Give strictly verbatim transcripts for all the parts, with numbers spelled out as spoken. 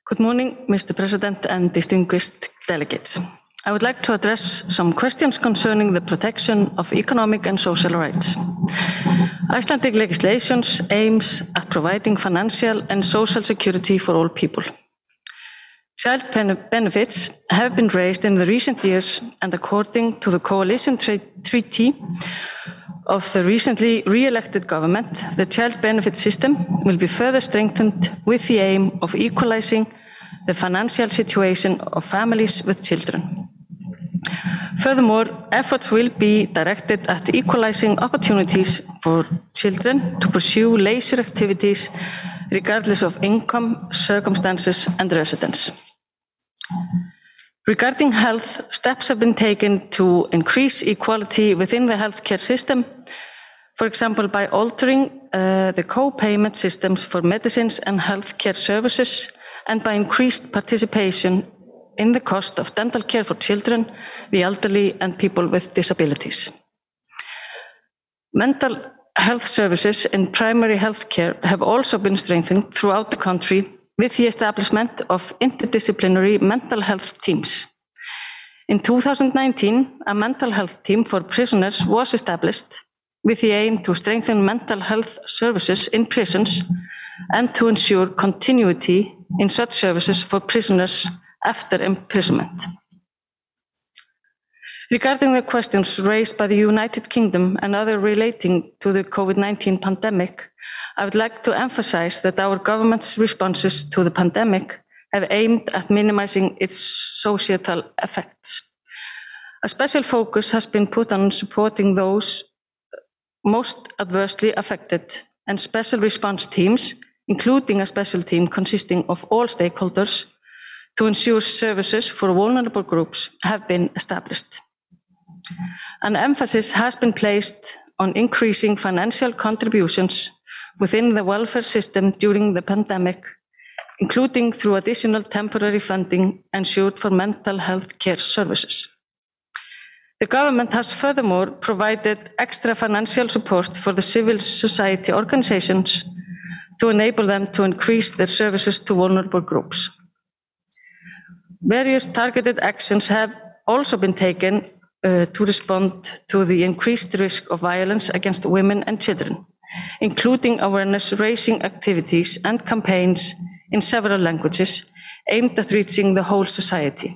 Good morning, Mister President and distinguished delegates. I would like to address some questions concerning the protection of economic and social rights. Icelandic legislation aims at providing financial and social security for all people. Child benefits have been raised in the recent years, and according to the coalition treaty of the recently re-elected government, the child benefit system will be further strengthened with the aim of equalizing the financial situation of families with children. Furthermore, efforts will be directed at equalizing opportunities for children to pursue leisure activities regardless of income, circumstances, and residence. Regarding health, steps have been taken to increase equality within the healthcare system, for example, by altering uh, the co-payment systems for medicines and healthcare services, and by increased participation in the cost of dental care for children, the elderly, and people with disabilities. Mental health services in primary health care have also been strengthened throughout the country with the establishment of interdisciplinary mental health teams. In two thousand nineteen, a mental health team for prisoners was established with the aim to strengthen mental health services in prisons and to ensure continuity in such services for prisoners after imprisonment. Regarding the questions raised by the United Kingdom and others relating to the COVID nineteen pandemic, I would like to emphasize that our government's responses to the pandemic have aimed at minimizing its societal effects. A special focus has been put on supporting those most adversely affected, and special response teams, including a special team consisting of all stakeholders, to ensure services for vulnerable groups have been established. An emphasis has been placed on increasing financial contributions within the welfare system during the pandemic, including through additional temporary funding ensured for mental health care services. The government has furthermore provided extra financial support for the civil society organizations to enable them to increase their services to vulnerable groups. Various targeted actions have also been taken uh, to respond to the increased risk of violence against women and children, including awareness-raising activities and campaigns in several languages aimed at reaching the whole society.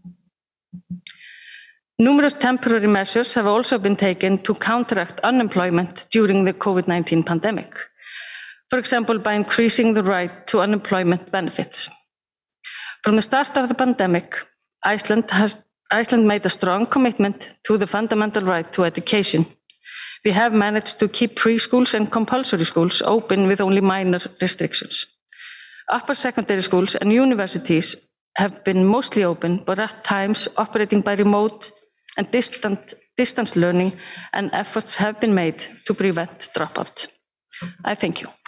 Numerous temporary measures have also been taken to counteract unemployment during the COVID nineteen pandemic, for example, by increasing the right to unemployment benefits. From the start of the pandemic, Iceland, has, Iceland made a strong commitment to the fundamental right to education. We have managed to keep preschools and compulsory schools open with only minor restrictions. Upper secondary schools and universities have been mostly open, but at times operating by remote and distant, distance learning, and efforts have been made to prevent dropout. I thank you.